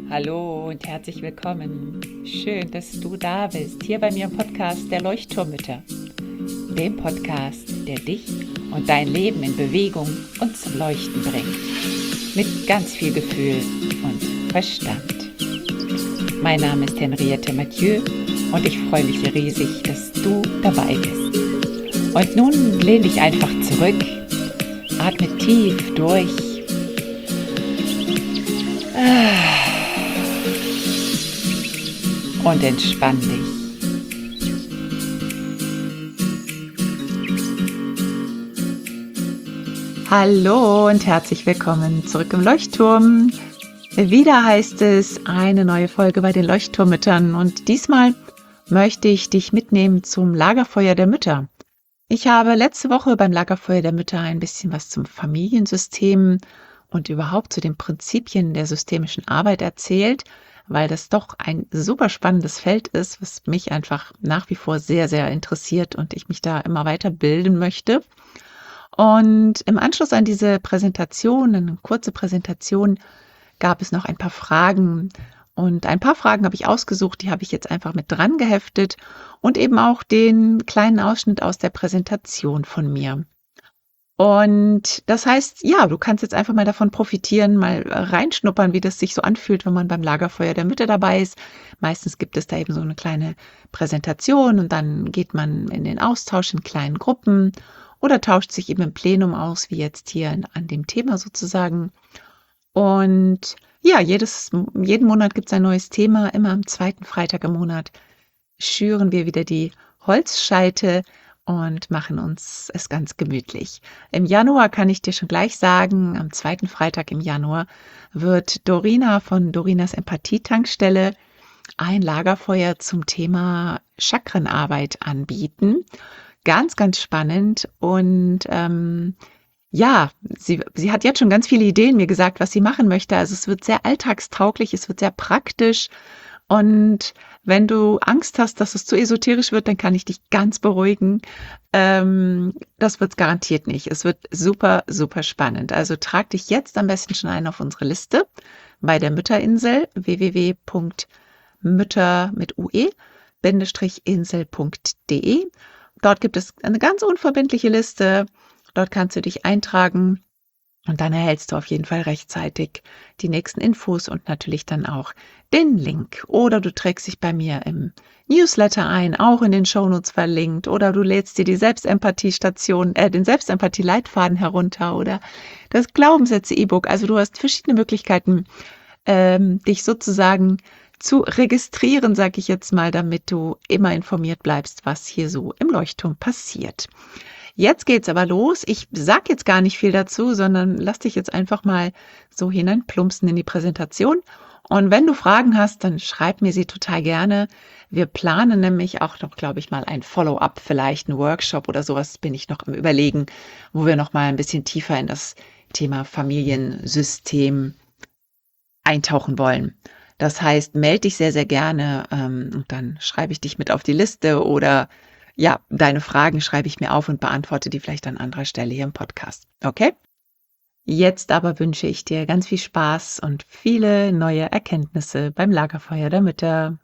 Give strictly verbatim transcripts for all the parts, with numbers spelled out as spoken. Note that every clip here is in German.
Hallo und herzlich willkommen. Schön, dass du da bist, hier bei mir im Podcast der Leuchtturmmütter. Dem Podcast, der dich und dein Leben in Bewegung und zum Leuchten bringt. Mit ganz viel Gefühl und Verstand. Mein Name ist Henriette Mathieu und ich freue mich riesig, dass du dabei bist. Und nun lehn dich einfach zurück, atme tief durch. Und entspann dich. Hallo und herzlich willkommen zurück im Leuchtturm. Wieder heißt es eine neue Folge bei den Leuchtturmmüttern und diesmal möchte ich dich mitnehmen zum Lagerfeuer der Mütter. Ich habe letzte Woche beim Lagerfeuer der Mütter ein bisschen was zum Familiensystem und überhaupt zu den Prinzipien der systemischen Arbeit erzählt, weil das doch ein super spannendes Feld ist, was mich einfach nach wie vor sehr, sehr interessiert und ich mich da immer weiter bilden möchte. Und im Anschluss an diese Präsentation, eine kurze Präsentation, gab es noch ein paar Fragen. Und ein paar Fragen habe ich ausgesucht, die habe ich jetzt einfach mit dran geheftet und eben auch den kleinen Ausschnitt aus der Präsentation von mir. Und das heißt, ja, du kannst jetzt einfach mal davon profitieren, mal reinschnuppern, wie das sich so anfühlt, wenn man beim Lagerfeuer der Mütter dabei ist. Meistens gibt es da eben so eine kleine Präsentation und dann geht man in den Austausch in kleinen Gruppen oder tauscht sich eben im Plenum aus, wie jetzt hier an dem Thema sozusagen. Und ja, jedes, jeden Monat gibt es ein neues Thema. Immer am zweiten Freitag im Monat schüren wir wieder die Holzscheite und machen uns es ganz gemütlich. Im Januar kann ich dir schon gleich sagen, am zweiten Freitag im Januar wird Dorina von Dorinas Empathietankstelle ein Lagerfeuer zum Thema Chakrenarbeit anbieten. Ganz, ganz spannend und ähm, ja, sie, sie hat jetzt schon ganz viele Ideen mir gesagt, was sie machen möchte. Also es wird sehr alltagstauglich, es wird sehr praktisch. Und wenn du Angst hast, dass es zu esoterisch wird, dann kann ich dich ganz beruhigen. Ähm, das wird es garantiert nicht. Es wird super, super spannend. Also trag dich jetzt am besten schon ein auf unsere Liste bei der Mütterinsel w w w punkt mütter mit ue insel punkt de. Dort gibt es eine ganz unverbindliche Liste. Dort kannst du dich eintragen und dann erhältst du auf jeden Fall rechtzeitig die nächsten Infos und natürlich dann auch den Link. Oder du trägst dich bei mir im Newsletter ein, auch in den Shownotes verlinkt. Oder du lädst dir die Selbstempathie-Station, äh, den Selbstempathie-Leitfaden herunter oder das Glaubenssätze-E-Book. Also du hast verschiedene Möglichkeiten, ähm, dich sozusagen zu registrieren, sage ich jetzt mal, damit du immer informiert bleibst, was hier so im Leuchtturm passiert. Jetzt geht's aber los. Ich sag jetzt gar nicht viel dazu, sondern lass dich jetzt einfach mal so hineinplumpsen in die Präsentation. Und wenn du Fragen hast, dann schreib mir sie total gerne. Wir planen nämlich auch noch, glaube ich, mal ein Follow-up, vielleicht ein Workshop oder sowas bin ich noch im Überlegen, wo wir noch mal ein bisschen tiefer in das Thema Familiensystem eintauchen wollen. Das heißt, melde dich sehr, sehr gerne ähm, und dann schreibe ich dich mit auf die Liste oder ja, deine Fragen schreibe ich mir auf und beantworte die vielleicht an anderer Stelle hier im Podcast. Okay? Jetzt aber wünsche ich dir ganz viel Spaß und viele neue Erkenntnisse beim Lagerfeuer der Mütter.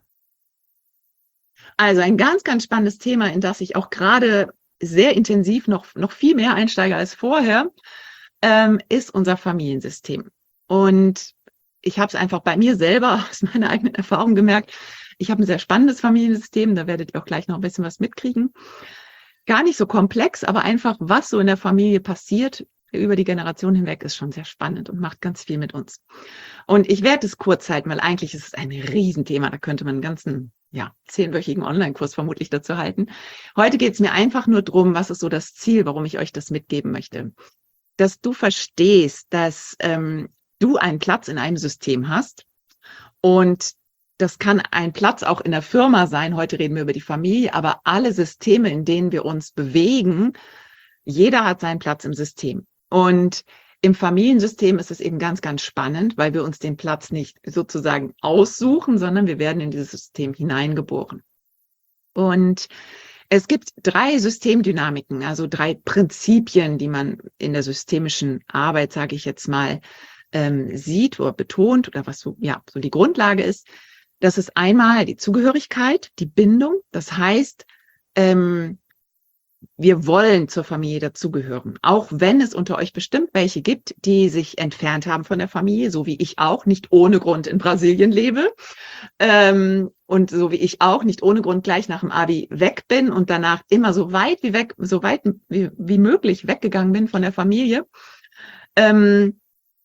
Also ein ganz, ganz spannendes Thema, in das ich auch gerade sehr intensiv noch, noch viel mehr einsteige als vorher, ähm, ist unser Familiensystem. Und ich habe es einfach bei mir selber aus meiner eigenen Erfahrung gemerkt. Ich habe ein sehr spannendes Familiensystem, da werdet ihr auch gleich noch ein bisschen was mitkriegen. Gar nicht so komplex, aber einfach, was so in der Familie passiert über die Generation hinweg, ist schon sehr spannend und macht ganz viel mit uns. Und ich werde es kurz halten, weil eigentlich ist es ein Riesenthema. Da könnte man einen ganzen, ja, zehnwöchigen Online-Kurs vermutlich dazu halten. Heute geht es mir einfach nur darum, was ist so das Ziel, warum ich euch das mitgeben möchte. Dass du verstehst, dass ähm, du einen Platz in einem System hast und das kann ein Platz auch in der Firma sein. Heute reden wir über die Familie, aber alle Systeme, in denen wir uns bewegen, jeder hat seinen Platz im System. Und im Familiensystem ist es eben ganz, ganz spannend, weil wir uns den Platz nicht sozusagen aussuchen, sondern wir werden in dieses System hineingeboren. Und es gibt drei Systemdynamiken, also drei Prinzipien, die man in der systemischen Arbeit, sage ich jetzt mal, ähm, sieht oder betont oder was so, ja, so die Grundlage ist, das ist einmal die Zugehörigkeit, die Bindung. Das heißt, ähm, wir wollen zur Familie dazugehören, auch wenn es unter euch bestimmt welche gibt, die sich entfernt haben von der Familie, so wie ich auch nicht ohne Grund in Brasilien lebe ähm, und so wie ich auch nicht ohne Grund gleich nach dem Abi weg bin und danach immer so weit wie weg, so weit wie, wie möglich weggegangen bin von der Familie. Ähm,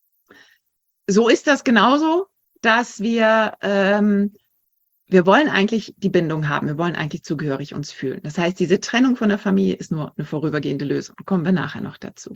so ist das genauso, dass wir ähm, Wir wollen eigentlich die Bindung haben, wir wollen eigentlich zugehörig uns fühlen. Das heißt, diese Trennung von der Familie ist nur eine vorübergehende Lösung. Kommen wir nachher noch dazu.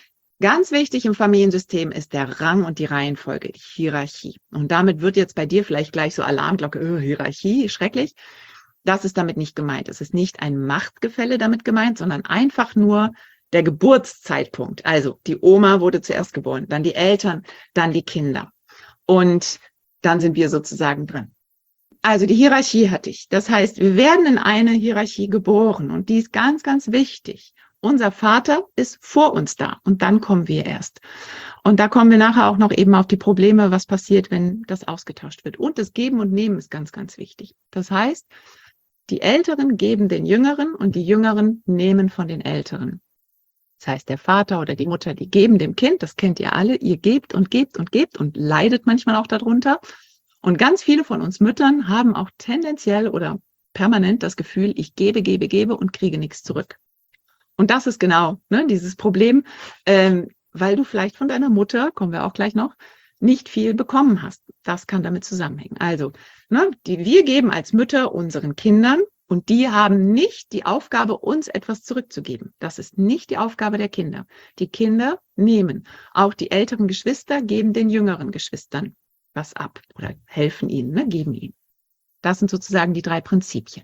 Ganz wichtig im Familiensystem ist der Rang und die Reihenfolge, die Hierarchie. Und damit wird jetzt bei dir vielleicht gleich so Alarmglocke, oh, Hierarchie, schrecklich. Das ist damit nicht gemeint. Es ist nicht ein Machtgefälle damit gemeint, sondern einfach nur der Geburtszeitpunkt. Also die Oma wurde zuerst geboren, dann die Eltern, dann die Kinder. Und dann sind wir sozusagen drin. Also die Hierarchie hatte ich. Das heißt, wir werden in eine Hierarchie geboren und die ist ganz, ganz wichtig. Unser Vater ist vor uns da und dann kommen wir erst. Und da kommen wir nachher auch noch eben auf die Probleme, was passiert, wenn das ausgetauscht wird. Und das Geben und Nehmen ist ganz, ganz wichtig. Das heißt, die Älteren geben den Jüngeren und die Jüngeren nehmen von den Älteren. Das heißt, der Vater oder die Mutter, die geben dem Kind, das kennt ihr alle, ihr gebt und gebt und gebt und leidet manchmal auch darunter. Und ganz viele von uns Müttern haben auch tendenziell oder permanent das Gefühl, ich gebe, gebe, gebe und kriege nichts zurück. Und das ist genau ne, dieses Problem, ähm, weil du vielleicht von deiner Mutter, kommen wir auch gleich noch, nicht viel bekommen hast. Das kann damit zusammenhängen. Also, ne, die, wir geben als Mütter unseren Kindern und die haben nicht die Aufgabe, uns etwas zurückzugeben. Das ist nicht die Aufgabe der Kinder. Die Kinder nehmen. Auch die älteren Geschwister geben den jüngeren Geschwistern was ab oder helfen ihnen, ne, geben ihnen. Das sind sozusagen die drei Prinzipien.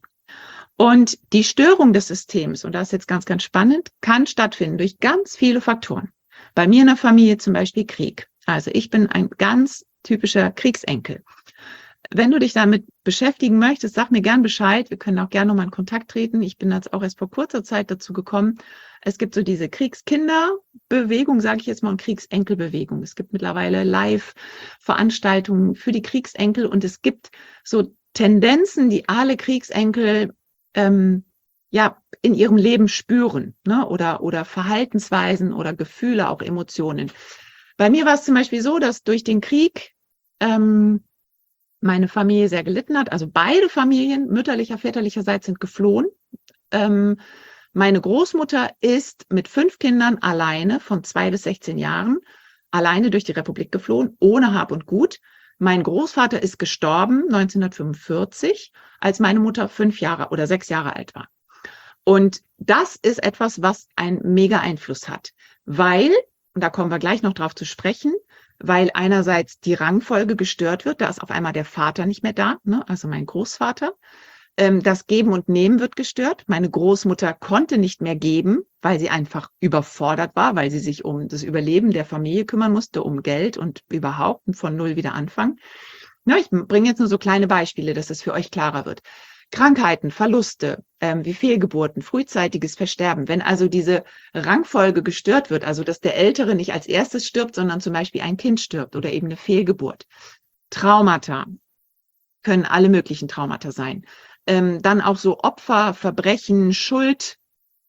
Und die Störung des Systems, und das ist jetzt ganz, ganz spannend, kann stattfinden durch ganz viele Faktoren. Bei mir in der Familie zum Beispiel Krieg. Also ich bin ein ganz typischer Kriegsenkel. Wenn du dich damit beschäftigen möchtest, sag mir gern Bescheid. Wir können auch gerne nochmal in Kontakt treten. Ich bin jetzt auch erst vor kurzer Zeit dazu gekommen. Es gibt so diese Kriegskinderbewegung, sage ich jetzt mal, und Kriegsenkelbewegung. Es gibt mittlerweile Live-Veranstaltungen für die Kriegsenkel und es gibt so Tendenzen, die alle Kriegsenkel ähm, ja in ihrem Leben spüren, ne? oder, oder Verhaltensweisen oder Gefühle, auch Emotionen. Bei mir war es zum Beispiel so, dass durch den Krieg ähm, meine Familie sehr gelitten hat. Also beide Familien, mütterlicher, väterlicherseits, sind geflohen. Ähm, meine Großmutter ist mit fünf Kindern alleine von zwei bis sechzehn Jahren alleine durch die Republik geflohen, ohne Hab und Gut. Mein Großvater ist gestorben neunzehnhundertfünfundvierzig, als meine Mutter fünf Jahre oder sechs Jahre alt war. Und das ist etwas, was einen mega Einfluss hat, weil, und da kommen wir gleich noch drauf zu sprechen, weil einerseits die Rangfolge gestört wird, da ist auf einmal der Vater nicht mehr da, ne? Also mein Großvater. Ähm, das Geben und Nehmen wird gestört. Meine Großmutter konnte nicht mehr geben, weil sie einfach überfordert war, weil sie sich um das Überleben der Familie kümmern musste, um Geld und überhaupt von Null wieder anfangen. Ja, ich bringe jetzt nur so kleine Beispiele, dass es für euch klarer wird. Krankheiten, Verluste, ähm, wie Fehlgeburten, frühzeitiges Versterben. Wenn also diese Rangfolge gestört wird, also dass der Ältere nicht als erstes stirbt, sondern zum Beispiel ein Kind stirbt oder eben eine Fehlgeburt. Traumata können alle möglichen Traumata sein. Ähm, dann auch so Opfer, Verbrechen, Schuld,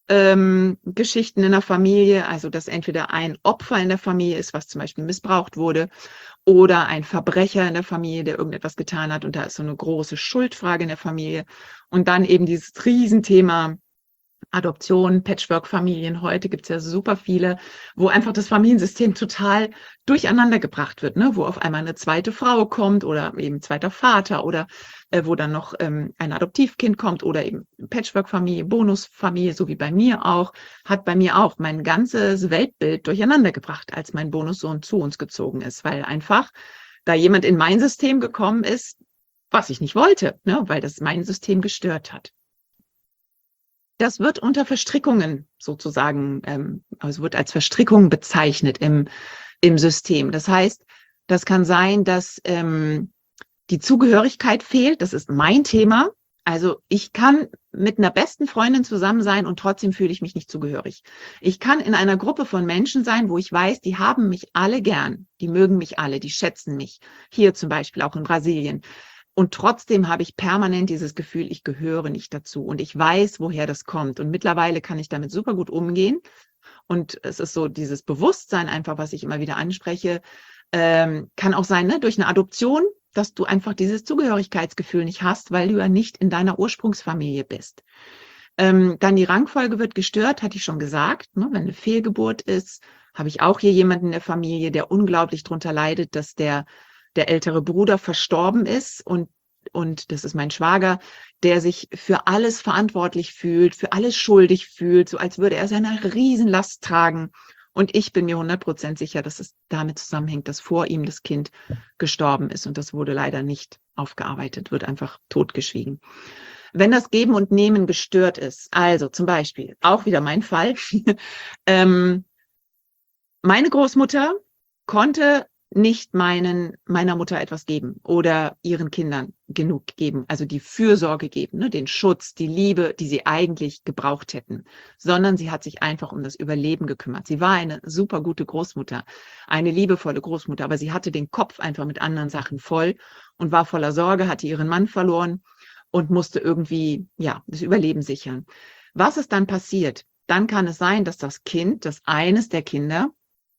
ähm, Geschichten in der Familie, also dass entweder ein Opfer in der Familie ist, was zum Beispiel missbraucht wurde, oder ein Verbrecher in der Familie, der irgendetwas getan hat und da ist so eine große Schuldfrage in der Familie. Und dann eben dieses Riesenthema Adoption, Patchwork-Familien. Heute gibt es ja super viele, wo einfach das Familiensystem total durcheinander gebracht wird, ne? Wo auf einmal eine zweite Frau kommt oder eben zweiter Vater oder äh, wo dann noch ähm, ein Adoptivkind kommt oder eben Patchwork-Familie, Bonusfamilie, so wie bei mir auch, hat bei mir auch mein ganzes Weltbild durcheinander gebracht, als mein Bonussohn zu uns gezogen ist, weil einfach da jemand in mein System gekommen ist, was ich nicht wollte, ne? Weil das mein System gestört hat. Das wird unter Verstrickungen sozusagen, ähm, also wird als Verstrickung bezeichnet im, im System. Das heißt, das kann sein, dass ähm, die Zugehörigkeit fehlt. Das ist mein Thema. Also ich kann mit einer besten Freundin zusammen sein und trotzdem fühle ich mich nicht zugehörig. Ich kann in einer Gruppe von Menschen sein, wo ich weiß, die haben mich alle gern, die mögen mich alle, die schätzen mich. Hier zum Beispiel auch in Brasilien. Und trotzdem habe ich permanent dieses Gefühl, ich gehöre nicht dazu und ich weiß, woher das kommt. Und mittlerweile kann ich damit super gut umgehen. Und es ist so dieses Bewusstsein einfach, was ich immer wieder anspreche, ähm, kann auch sein, ne, durch eine Adoption, dass du einfach dieses Zugehörigkeitsgefühl nicht hast, weil du ja nicht in deiner Ursprungsfamilie bist. Ähm, dann die Rangfolge wird gestört, hatte ich schon gesagt. Ne? Wenn eine Fehlgeburt ist, habe ich auch hier jemanden in der Familie, der unglaublich darunter leidet, dass der, der ältere Bruder verstorben ist und und das ist mein Schwager, der sich für alles verantwortlich fühlt, für alles schuldig fühlt, so als würde er seine Riesenlast tragen. Und ich bin mir hundert Prozent sicher, dass es damit zusammenhängt, dass vor ihm das Kind gestorben ist. Und das wurde leider nicht aufgearbeitet, wird einfach totgeschwiegen. Wenn das Geben und Nehmen gestört ist, also zum Beispiel, auch wieder mein Fall, ähm, meine Großmutter konnte nicht meinen, meiner Mutter etwas geben oder ihren Kindern genug geben, also die Fürsorge geben, ne, den Schutz, die Liebe, die sie eigentlich gebraucht hätten, sondern sie hat sich einfach um das Überleben gekümmert. Sie war eine super gute Großmutter, eine liebevolle Großmutter, aber sie hatte den Kopf einfach mit anderen Sachen voll und war voller Sorge, hatte ihren Mann verloren und musste irgendwie, ja, das Überleben sichern. Was ist dann passiert? Dann kann es sein, dass das Kind, dass eines der Kinder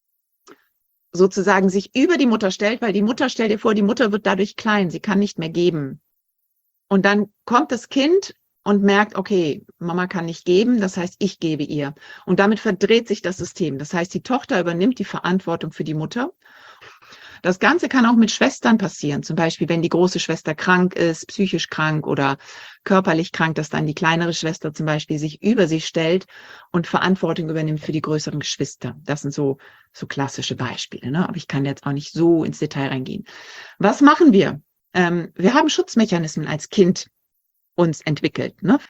sozusagen sich über die Mutter stellt, weil die Mutter, stell dir vor, die Mutter wird dadurch klein, sie kann nicht mehr geben. Und dann kommt das Kind und merkt, okay, Mama kann nicht geben, das heißt, ich gebe ihr. Und damit verdreht sich das System. Das heißt, die Tochter übernimmt die Verantwortung für die Mutter. Das Ganze kann auch mit Schwestern passieren. Zum Beispiel, wenn die große Schwester krank ist, psychisch krank oder körperlich krank, dass dann die kleinere Schwester zum Beispiel sich über sie stellt und Verantwortung übernimmt für die größeren Geschwister. Das sind so, so klassische Beispiele, ne? Aber ich kann jetzt auch nicht so ins Detail reingehen. Was machen wir? Ähm, wir haben Schutzmechanismen als Kind uns entwickelt, ne?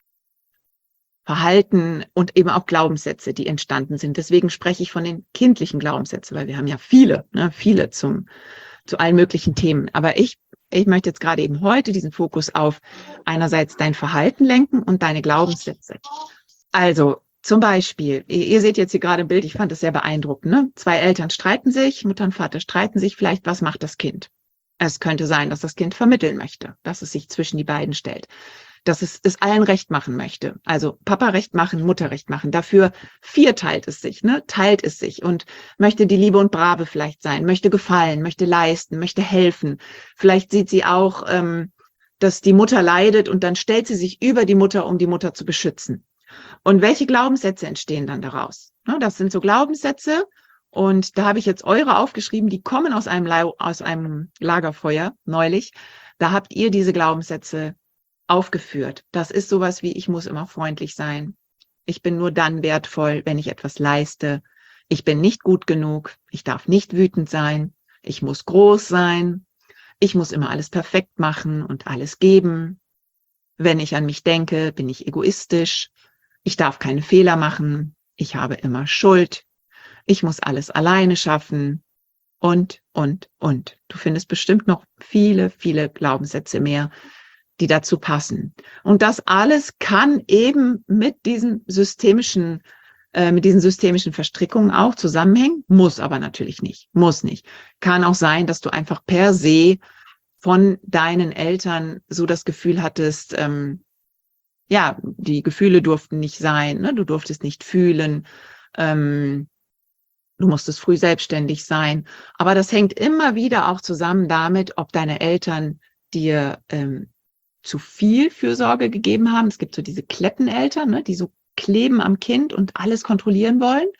Verhalten und eben auch Glaubenssätze, die entstanden sind. Deswegen spreche ich von den kindlichen Glaubenssätzen, weil wir haben ja viele, ne, viele zum, zu allen möglichen Themen. Aber ich, ich möchte jetzt gerade eben heute diesen Fokus auf einerseits dein Verhalten lenken und deine Glaubenssätze. Also zum Beispiel, ihr, ihr seht jetzt hier gerade ein Bild, ich fand das sehr beeindruckend, ne? Zwei Eltern streiten sich, Mutter und Vater streiten sich, vielleicht, was macht das Kind? Es könnte sein, dass das Kind vermitteln möchte, dass es sich zwischen die beiden stellt, dass es es allen recht machen möchte. Also Papa recht machen, Mutter recht machen. Dafür vierteilt es sich, ne? Teilt es sich und möchte die Liebe und Brave vielleicht sein, möchte gefallen, möchte leisten, möchte helfen. Vielleicht sieht sie auch, ähm, dass die Mutter leidet und dann stellt sie sich über die Mutter, um die Mutter zu beschützen. Und welche Glaubenssätze entstehen dann daraus? Ne? Das sind so Glaubenssätze und da habe ich jetzt eure aufgeschrieben, die kommen aus einem, La- aus einem Lagerfeuer neulich. Da habt ihr diese Glaubenssätze aufgeführt. Das ist sowas wie, ich muss immer freundlich sein. Ich bin nur dann wertvoll, wenn ich etwas leiste. Ich bin nicht gut genug. Ich darf nicht wütend sein. Ich muss groß sein. Ich muss immer alles perfekt machen und alles geben. Wenn ich an mich denke, bin ich egoistisch. Ich darf keine Fehler machen. Ich habe immer Schuld. Ich muss alles alleine schaffen. Und, und, und. Du findest bestimmt noch viele, viele Glaubenssätze mehr, die dazu passen. Und das alles kann eben mit diesen systemischen, äh, mit diesen systemischen Verstrickungen auch zusammenhängen, muss aber natürlich nicht, muss nicht. Kann auch sein, dass du einfach per se von deinen Eltern so das Gefühl hattest, ähm, ja, die Gefühle durften nicht sein, ne? Du durftest nicht fühlen, ähm, du musstest früh selbstständig sein. Aber das hängt immer wieder auch zusammen damit, ob deine Eltern dir ähm, zu viel Fürsorge gegeben haben. Es gibt so diese Kleppeneltern, ne, die so kleben am Kind und alles kontrollieren wollen.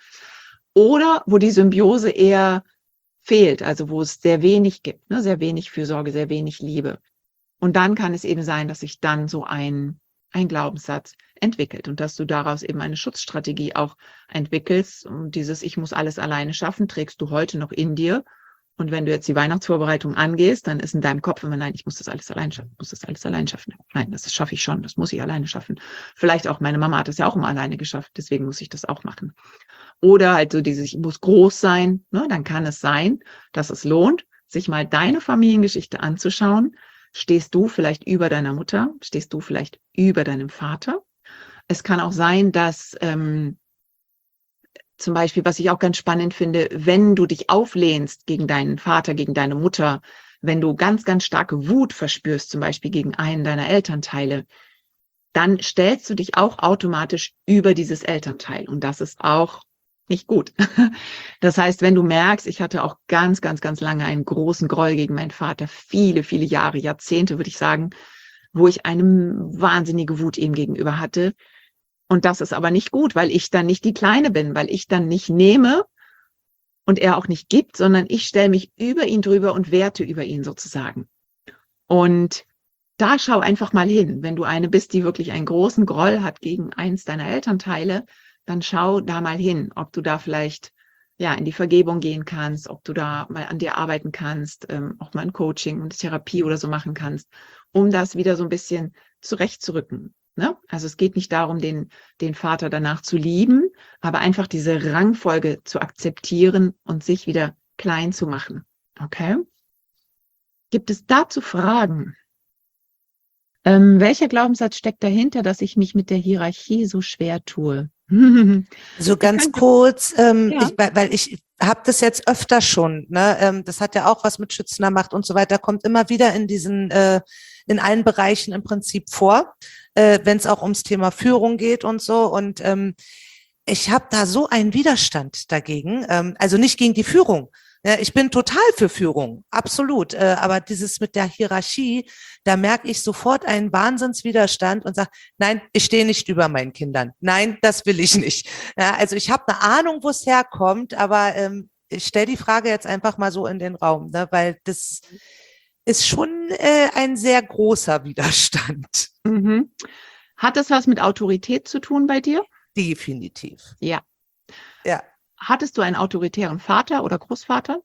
Oder wo die Symbiose eher fehlt, also wo es sehr wenig gibt, ne, sehr wenig Fürsorge, sehr wenig Liebe. Und dann kann es eben sein, dass sich dann so ein, ein Glaubenssatz entwickelt und dass du daraus eben eine Schutzstrategie auch entwickelst. Und dieses Ich muss alles alleine schaffen, trägst du heute noch in dir. Und wenn du jetzt die Weihnachtsvorbereitung angehst, dann ist in deinem Kopf immer, nein, ich muss das alles allein schaffen, ich muss das alles allein schaffen. Nein, das schaffe ich schon, das muss ich alleine schaffen. Vielleicht auch, meine Mama hat das ja auch immer alleine geschafft, deswegen muss ich das auch machen. Oder halt so dieses, ich muss groß sein, ne? Dann kann es sein, dass es lohnt, sich mal deine Familiengeschichte anzuschauen, stehst du vielleicht über deiner Mutter, stehst du vielleicht über deinem Vater. Es kann auch sein, dass ähm, zum Beispiel, was ich auch ganz spannend finde, wenn du dich auflehnst gegen deinen Vater, gegen deine Mutter, wenn du ganz, ganz starke Wut verspürst, zum Beispiel gegen einen deiner Elternteile, dann stellst du dich auch automatisch über dieses Elternteil. Und das ist auch nicht gut. Das heißt, wenn du merkst, ich hatte auch ganz, ganz, ganz lange einen großen Groll gegen meinen Vater, viele, viele Jahre, Jahrzehnte, würde ich sagen, wo ich eine wahnsinnige Wut ihm gegenüber hatte. Und das ist aber nicht gut, weil ich dann nicht die Kleine bin, weil ich dann nicht nehme und er auch nicht gibt, sondern ich stelle mich über ihn drüber und werte über ihn sozusagen. Und da schau einfach mal hin. Wenn du eine bist, die wirklich einen großen Groll hat gegen eins deiner Elternteile, dann schau da mal hin, ob du da vielleicht ja in die Vergebung gehen kannst, ob du da mal an dir arbeiten kannst, ähm, auch mal ein Coaching und Therapie oder so machen kannst, um das wieder so ein bisschen zurechtzurücken. Ne? Also es geht nicht darum, den, den Vater danach zu lieben, aber einfach diese Rangfolge zu akzeptieren und sich wieder klein zu machen. Okay? Gibt es dazu Fragen? Ähm, welcher Glaubenssatz steckt dahinter, dass ich mich mit der Hierarchie so schwer tue? So ganz kurz, ähm, ja. ich, weil, weil ich habe das jetzt öfter schon, ne? Ähm, das hat ja auch was mit schützender Macht und so weiter, kommt immer wieder in diesen, äh, in allen Bereichen im Prinzip vor, äh, wenn es auch ums Thema Führung geht und so. Und ähm, ich habe da so einen Widerstand dagegen, ähm, also nicht gegen die Führung. Ja, ich bin total für Führung, absolut. Äh, aber dieses mit der Hierarchie, da merke ich sofort einen Wahnsinnswiderstand und sage, nein, ich stehe nicht über meinen Kindern. Nein, das will ich nicht. Ja, also ich habe eine Ahnung, wo es herkommt, aber ähm, ich stelle die Frage jetzt einfach mal so in den Raum, ne, weil das ist schon äh, ein sehr großer Widerstand. Mhm. Hat das was mit Autorität zu tun bei dir? Definitiv. Ja. Ja. Hattest du einen autoritären Vater oder Großvater?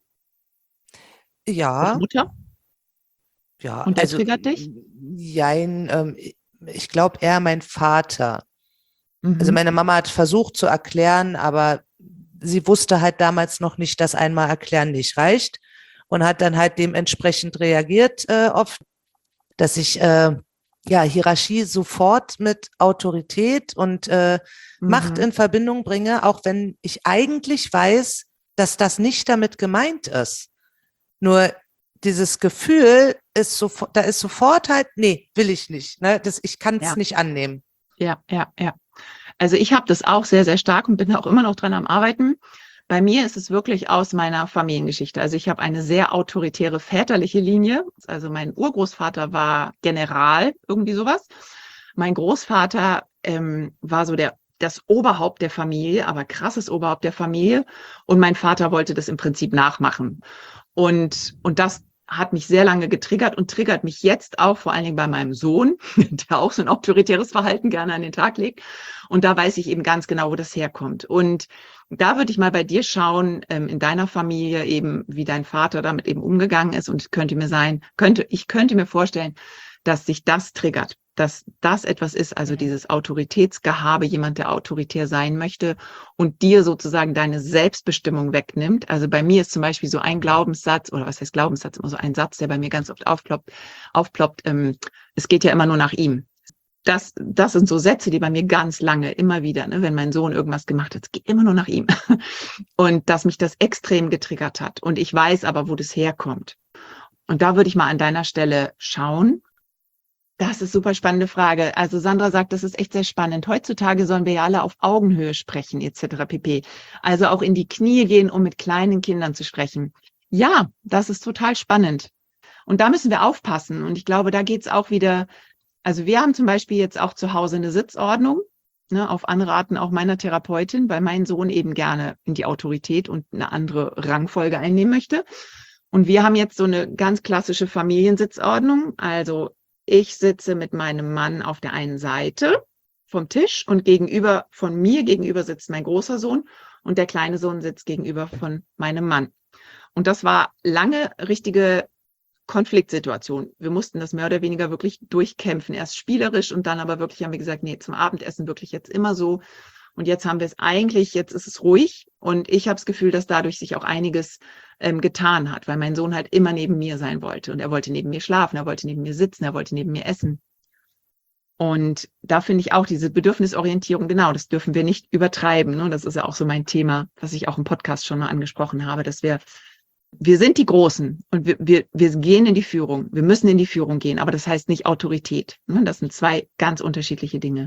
Oder Ja. Mutter? Ja, Und der also triggert dich? jein, ähm, ich glaube eher mein Vater. Also Mhm. meine Mama hat versucht zu erklären, aber sie wusste halt damals noch nicht, dass einmal erklären nicht reicht und hat dann halt dementsprechend reagiert äh, oft, dass ich äh, ja Hierarchie sofort mit Autorität und äh, Macht Mhm. in Verbindung bringe, auch wenn ich eigentlich weiß, dass das nicht damit gemeint ist. Nur dieses Gefühl ist sofort, da ist sofort halt, nee, will ich nicht. Ne? Das, ich kann es Ja, nicht annehmen. ja, ja, ja. Also ich habe das auch sehr, sehr stark und bin auch immer noch dran am Arbeiten. Bei mir ist es wirklich aus meiner Familiengeschichte. Also ich habe eine sehr autoritäre väterliche Linie. Also mein Urgroßvater war General, irgendwie sowas. Mein Großvater ähm, war so der das Oberhaupt der Familie, aber krasses Oberhaupt der Familie. Und mein Vater wollte das im Prinzip nachmachen. Und, und das hat mich sehr lange getriggert und triggert mich jetzt auch, vor allen Dingen bei meinem Sohn, der auch so ein autoritäres Verhalten gerne an den Tag legt. Und da weiß ich eben ganz genau, wo das herkommt. Und da würde ich mal bei dir schauen, ähm, in deiner Familie eben, wie dein Vater damit eben umgegangen ist. Und es könnte mir sein, könnte, ich könnte mir vorstellen, dass sich das triggert, dass das etwas ist, also dieses Autoritätsgehabe, jemand, der autoritär sein möchte und dir sozusagen deine Selbstbestimmung wegnimmt. Also bei mir ist zum Beispiel so ein Glaubenssatz, oder was heißt Glaubenssatz, immer so ein Satz, der bei mir ganz oft aufploppt, aufploppt, ähm, es geht ja immer nur nach ihm. Das, das sind so Sätze, die bei mir ganz lange immer wieder, ne, wenn mein Sohn irgendwas gemacht hat, es geht immer nur nach ihm. Und dass mich das extrem getriggert hat. Und ich weiß aber, wo das herkommt. Und da würde ich mal an deiner Stelle schauen. Das ist super spannende Frage. Also Sandra sagt, das ist echt sehr spannend. Heutzutage sollen wir ja alle auf Augenhöhe sprechen, et cetera pp. Also auch in die Knie gehen, um mit kleinen Kindern zu sprechen. Ja, das ist total spannend. Und da müssen wir aufpassen. Und ich glaube, da geht's auch wieder, also wir haben zum Beispiel jetzt auch zu Hause eine Sitzordnung, ne, auf Anraten auch meiner Therapeutin, weil mein Sohn eben gerne in die Autorität und eine andere Rangfolge einnehmen möchte. Und wir haben jetzt so eine ganz klassische Familiensitzordnung. Also ich sitze mit meinem Mann auf der einen Seite vom Tisch und gegenüber von mir gegenüber sitzt mein großer Sohn und der kleine Sohn sitzt gegenüber von meinem Mann. Und das war lange richtige Konfliktsituation. Wir mussten das mehr oder weniger wirklich durchkämpfen. Erst spielerisch und dann aber wirklich haben wir gesagt, nee, zum Abendessen wirklich jetzt immer so. Und jetzt haben wir es eigentlich, jetzt ist es ruhig und ich habe das Gefühl, dass dadurch sich auch einiges ähm, getan hat, weil mein Sohn halt immer neben mir sein wollte und er wollte neben mir schlafen, er wollte neben mir sitzen, er wollte neben mir essen. Und da finde ich auch diese Bedürfnisorientierung, genau, das dürfen wir nicht übertreiben. Ne? Das ist ja auch so mein Thema, was ich auch im Podcast schon mal angesprochen habe, dass wir, wir sind die Großen und wir, wir, wir gehen in die Führung. Wir müssen in die Führung gehen, aber das heißt nicht Autorität. Ne? Das sind zwei ganz unterschiedliche Dinge.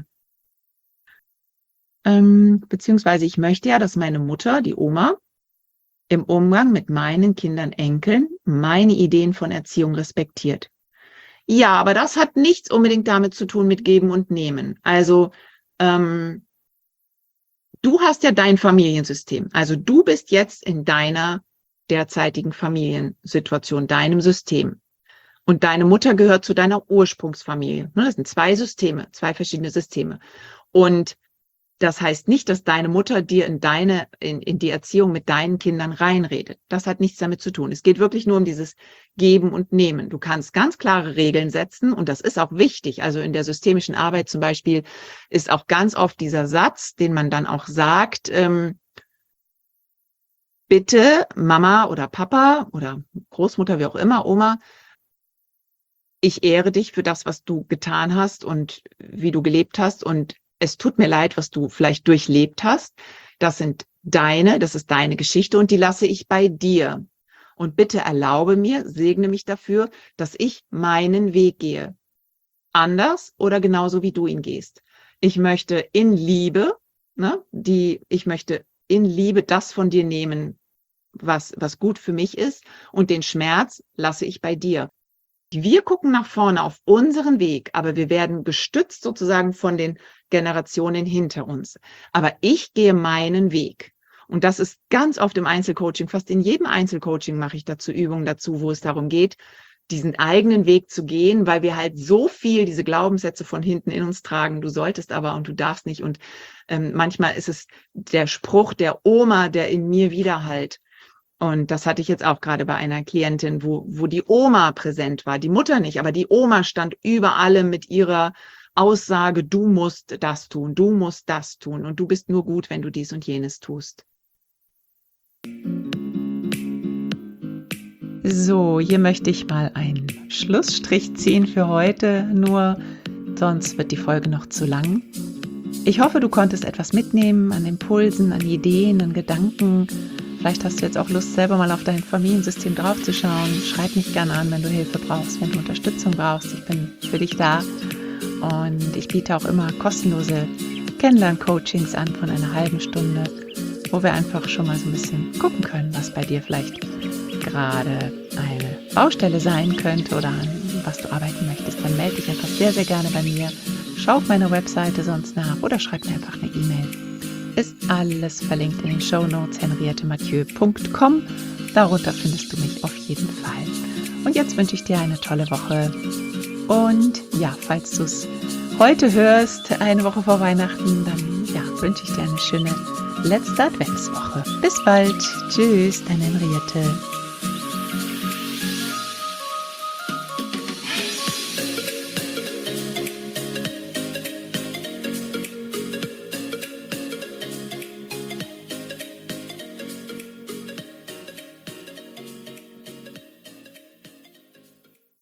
Ähm, beziehungsweise ich möchte ja, dass meine Mutter, die Oma, im Umgang mit meinen Kindern, Enkeln, meine Ideen von Erziehung respektiert. Ja, aber das hat nichts unbedingt damit zu tun mit Geben und Nehmen. Also ähm, du hast ja dein Familiensystem. Also du bist jetzt in deiner derzeitigen Familiensituation, deinem System. Und deine Mutter gehört zu deiner Ursprungsfamilie. Das sind zwei Systeme, zwei verschiedene Systeme. Und das heißt nicht, dass deine Mutter dir in deine, in, in die Erziehung mit deinen Kindern reinredet. Das hat nichts damit zu tun. Es geht wirklich nur um dieses Geben und Nehmen. Du kannst ganz klare Regeln setzen und das ist auch wichtig. Also in der systemischen Arbeit zum Beispiel ist auch ganz oft dieser Satz, den man dann auch sagt, ähm, bitte Mama oder Papa oder Großmutter, wie auch immer, Oma, ich ehre dich für das, was du getan hast und wie du gelebt hast und es tut mir leid, was du vielleicht durchlebt hast. Das sind deine, das ist deine Geschichte und die lasse ich bei dir. Und bitte erlaube mir, segne mich dafür, dass ich meinen Weg gehe. Anders oder genauso wie du ihn gehst. Ich möchte in Liebe, ne, die, ich möchte in Liebe das von dir nehmen, was, was gut für mich ist und den Schmerz lasse ich bei dir. Wir gucken nach vorne auf unseren Weg, aber wir werden gestützt sozusagen von den Generationen hinter uns. Aber ich gehe meinen Weg. Und das ist ganz oft im Einzelcoaching, fast in jedem Einzelcoaching mache ich dazu Übungen dazu, wo es darum geht, diesen eigenen Weg zu gehen, weil wir halt so viel diese Glaubenssätze von hinten in uns tragen. Du solltest aber und du darfst nicht. Und ähm, manchmal ist es der Spruch der Oma, der in mir widerhallt. Und das hatte ich jetzt auch gerade bei einer Klientin, wo, wo die Oma präsent war, die Mutter nicht, aber die Oma stand über allem mit ihrer Aussage, du musst das tun, du musst das tun und du bist nur gut, wenn du dies und jenes tust. So, hier möchte ich mal einen Schlussstrich ziehen für heute, nur sonst wird die Folge noch zu lang. Ich hoffe, du konntest etwas mitnehmen an Impulsen, an Ideen, an Gedanken. Vielleicht hast du jetzt auch Lust, selber mal auf dein Familiensystem draufzuschauen. Schreib mich gerne an, wenn du Hilfe brauchst, wenn du Unterstützung brauchst. Ich bin für dich da und ich biete auch immer kostenlose Kennenlern-Coachings an von einer halben Stunde, wo wir einfach schon mal so ein bisschen gucken können, was bei dir vielleicht gerade eine Baustelle sein könnte oder an was du arbeiten möchtest. Dann melde dich einfach sehr, sehr gerne bei mir. Schau auf meiner Webseite sonst nach oder schreib mir einfach eine E-Mail. Ist alles verlinkt in den Shownotes henriette mathieu punkt com. Darunter findest du mich auf jeden Fall. Und jetzt wünsche ich dir eine tolle Woche. Und ja, falls du es heute hörst, eine Woche vor Weihnachten, dann ja, wünsche ich dir eine schöne letzte Adventswoche. Bis bald. Tschüss, deine Henriette.